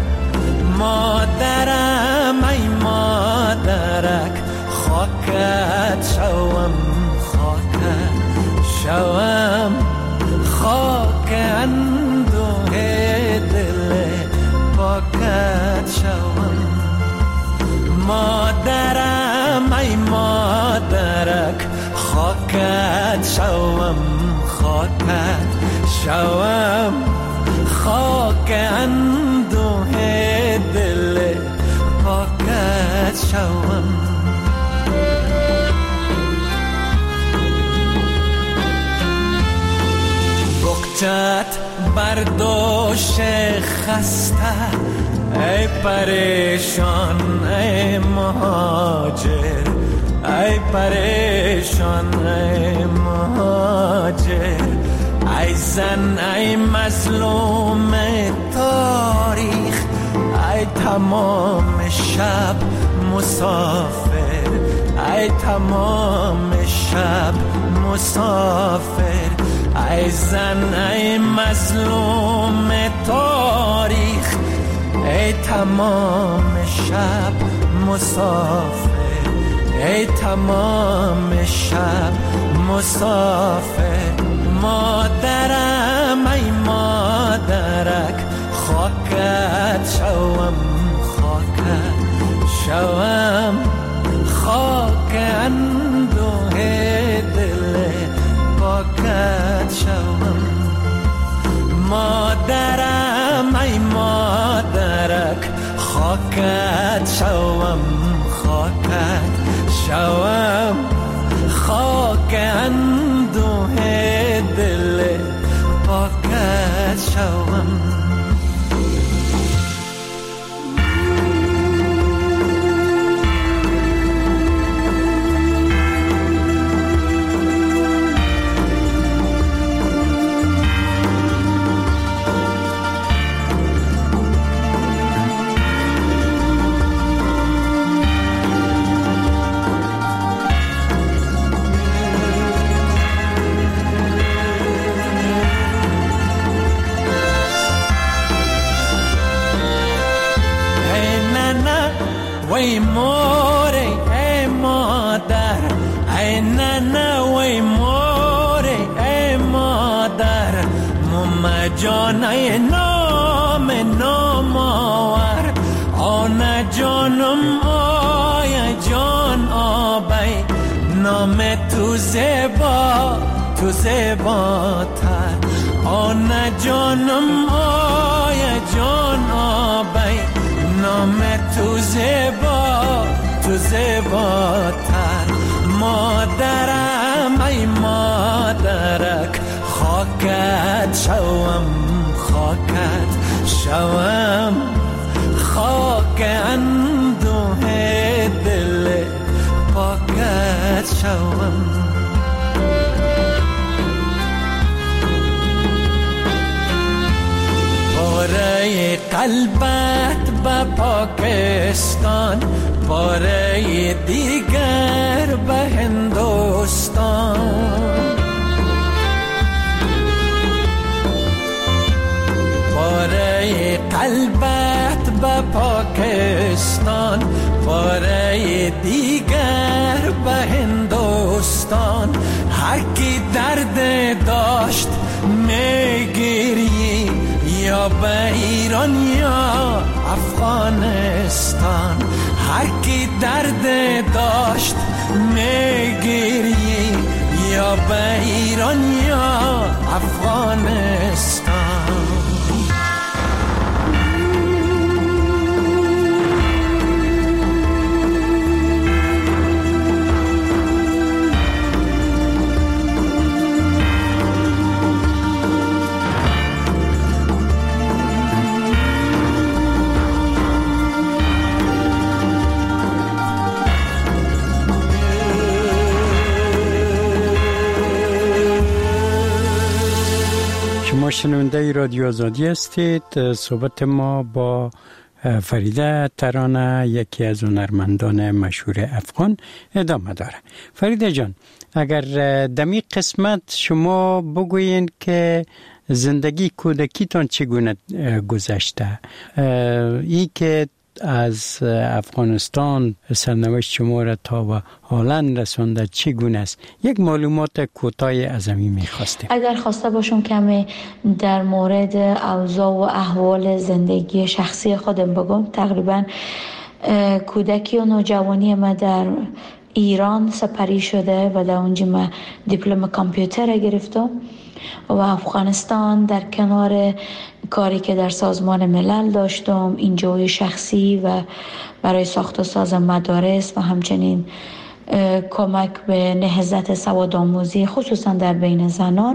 مادرم ای مادرک خاکت شوم، خاکت شوم، خاک اندوه دل پاکت شوم. مادرم ای مادرک خاکت شوم خاکت شوم خاک اندوه دل پاکت شوم بکچت برداشت خسته ای پریشان ای مهاجر ای پریشان ای مهاجر ای زن ای مظلوم تاریخ ای تمام شب مسافر ای تمام شب مسافر ای زن ای مظلوم تاریخ ای تمام شب مسافر ای تمام شب مسافر مادرم ای مادرک خاکت شوم خاکت شوم خاک اندوه دل پاکت شوم مادرم ای مادرک خاکت شوم خاکت شوم خاک اندوه دل پاکت شوم وی موری ای مادر ای ننه وی موری ای مادر مم جان ای نام آور آن جانم آی جان آبی نام تو زیباتر آن جانم آی جان آبی نام تو زیباتر مادرم ای مادرک خاکت شوم خاکت شوم خاک اندوه دل پاکت شوم باره قلبت به پاکستان باره دیگر به هندوستان باره قلبت به پاکستان باره دیگر به هندوستان هر کی درد داشت میگیری یا به ایران یا افغانستان هر کی درد داشت میگیری یا به ایران یا افغانستان شنونده رادیو آزادی هستید. صحبت ما با فریده ترانه یکی از هنرمندان مشهور افغان ادامه داره. فریده جان، اگر دمی قسمت شما بگوین که زندگی کودکیتان چگونه گذشته، ای که از افغانستان سرنوشت شما را تا به هلند رسانده چگونه است؟ یک معلومات کوتاه از همین می‌خواستیم. اگر خواسته باشم کمی در مورد اوضاع و احوال زندگی شخصی خودم بگم، تقریبا کودکی و نوجوانی ما در ایران سپری شده و در اونجا من دیپلم کامپیوتر گرفتم و افغانستان در کنار کاری که در سازمان ملل داشتم، اینجای شخصی و برای ساخت و ساز مدارس و همچنین کمک به نهضت سوادآموزی خصوصا در بین زنان،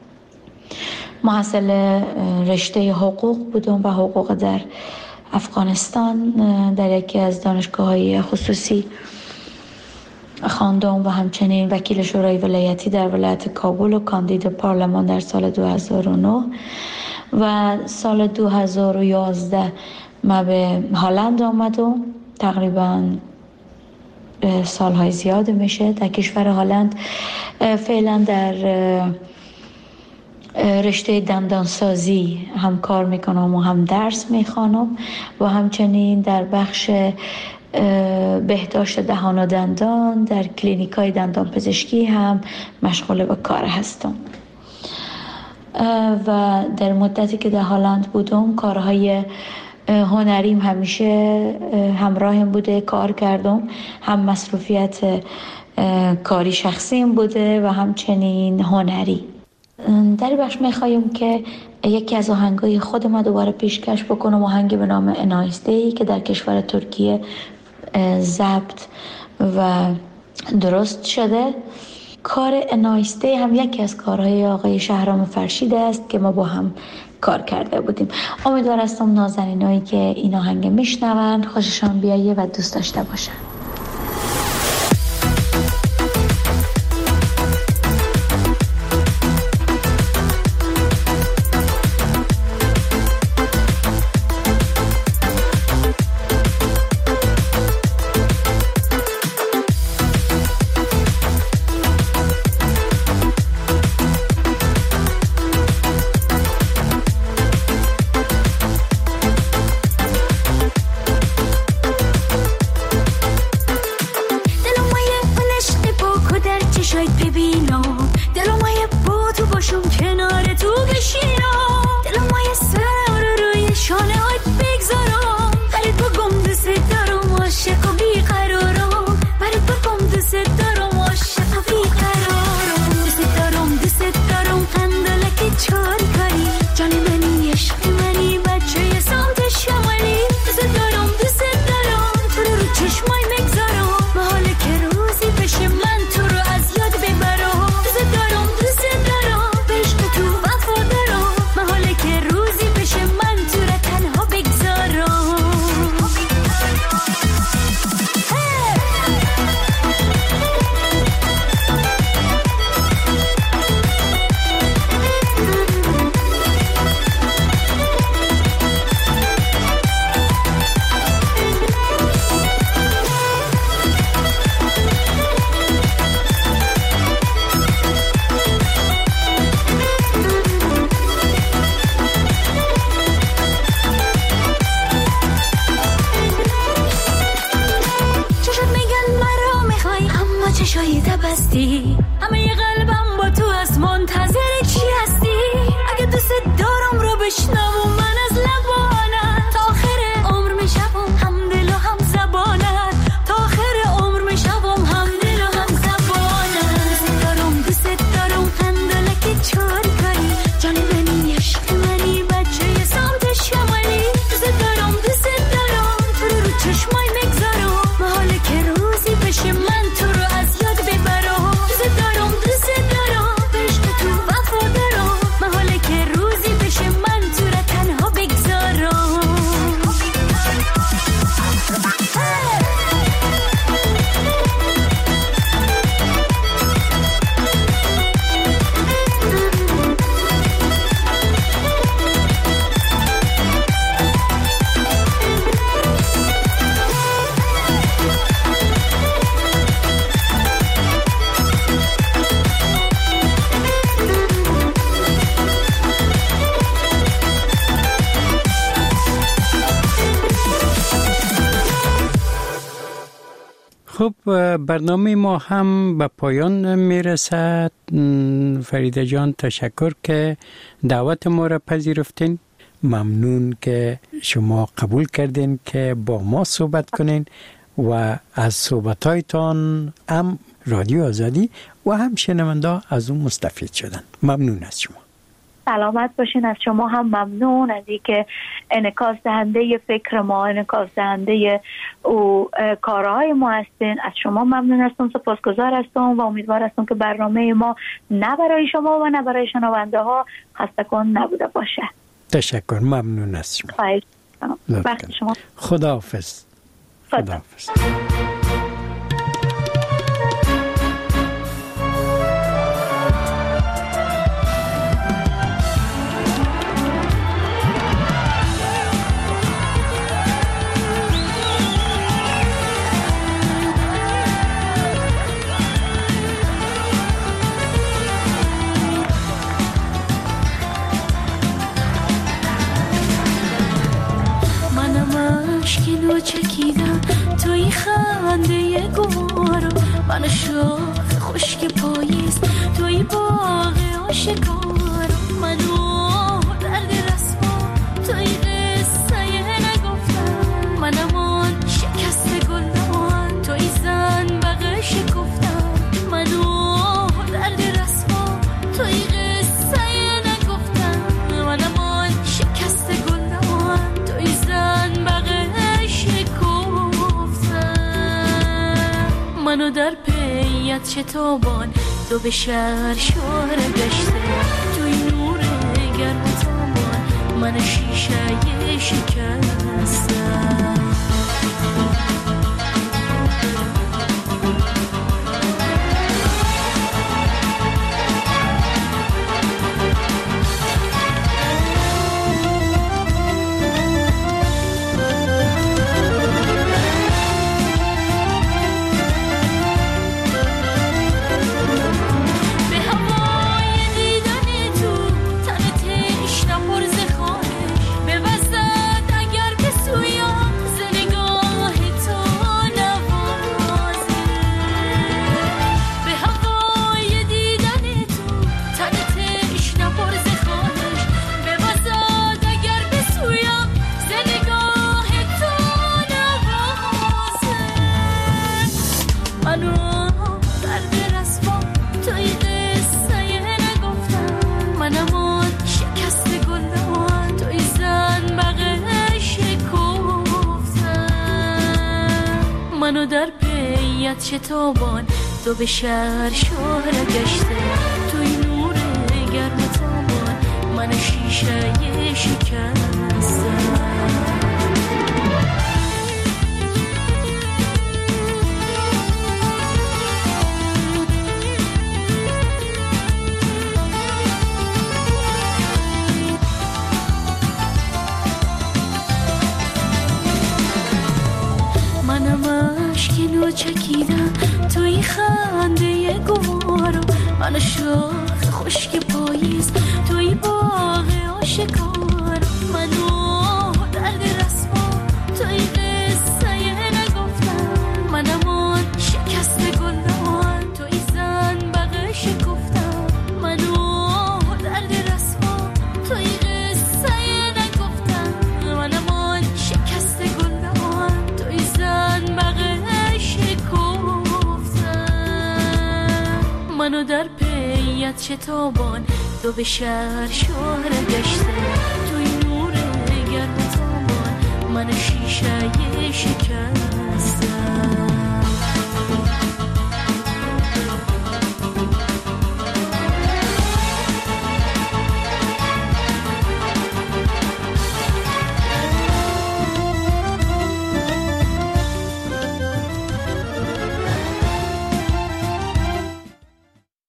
محصل رشته حقوق بودم و حقوق در افغانستان در یکی از دانشگاه‌های خصوصی خواندم و همچنین وکیل شورای ولایتی در ولایت کابل و کاندید پارلمان در سال 2009 و سال 2011 من به هلند آمدم. تقریبا سالهای زیاد میشه در کشور هلند. فعلا در رشته دندانسازی هم کار میکنم و هم درس میخوانم و همچنین در بخش بهداشت دهان و دندان در کلینیکای دندان پزشکی هم مشغول به کار هستم. و در مدتی که در هلند بودم کارهای هنریم همیشه همراهم بوده، کار کردم، هم مصروفیت کاری شخصیم بوده و همچنین هنری. در این بخش میخوایم که یکی از آهنگای خودم دوباره پیشکش بکنم، آهنگ به نام انایسته‌ای که در کشور ترکیه ضبط و درست شده. کار انایسته هم یکی از کارهای آقای شهرام فرشید است که ما با هم کار کرده بودیم. امیدوار هستم نازنینایی که این آهنگ میشنون خوششان بیایه و دوست داشته باشن. خب برنامه ما هم به پایان میرسد. فریده جان تشکر که دعوت ما را پذیرفتین. ممنون که شما قبول کردین که با ما صحبت کنین و از صحبتایتان هم رادیو آزادی و هم شنونده از اون مستفید شدن. ممنون از شما. سلامت باشین. از شما هم ممنون از اینکه انعکاس دهنده فکر ما، انعکاس دهنده او کارهای ما هستین. از شما ممنون هستم، سپاسگزار هستم و امیدوار هستم که برنامه ما نه برای شما و نه برای شنونده ها خسته‌کن نبوده باشه. تشکر، ممنون از شما. خواهش می‌کنم. وقت شما. خداحافظ. خداحافظ. چکیدم توی خنده گوارو، من شاخ خشک پاییز توی باغ آشکارو، منو درد رسوا توی قصه نگفتم، منم آن شکست گلدان توی زن بغه شکفتم، منو درد رسوا توی قصه نگفتم، منم آن شکست گلدان توی زن بغه منو در پیت شتابان تو به شهر شهر گشته، توی نور گرم و تابان من شیشه شکستم. منو در پیت شتابان تو به شهر شهر گشته، توی نور گرم تابان من شیشه شکستم. چکیدم توی خنده گوارو، من شاخ خشک پاییز توی باغ آشکارو، منو درد رسوا توی قصه نگفتم، منم آن شکست گلدان توی زن بغه شکفتم، منو درد رسوا توی قصه نگفتم، منم آن شکست گلدان توی زن بغه منو در پیت شتابان تو به شهر شهر گشته، توی نور گرم تابان من شیشه شکستم.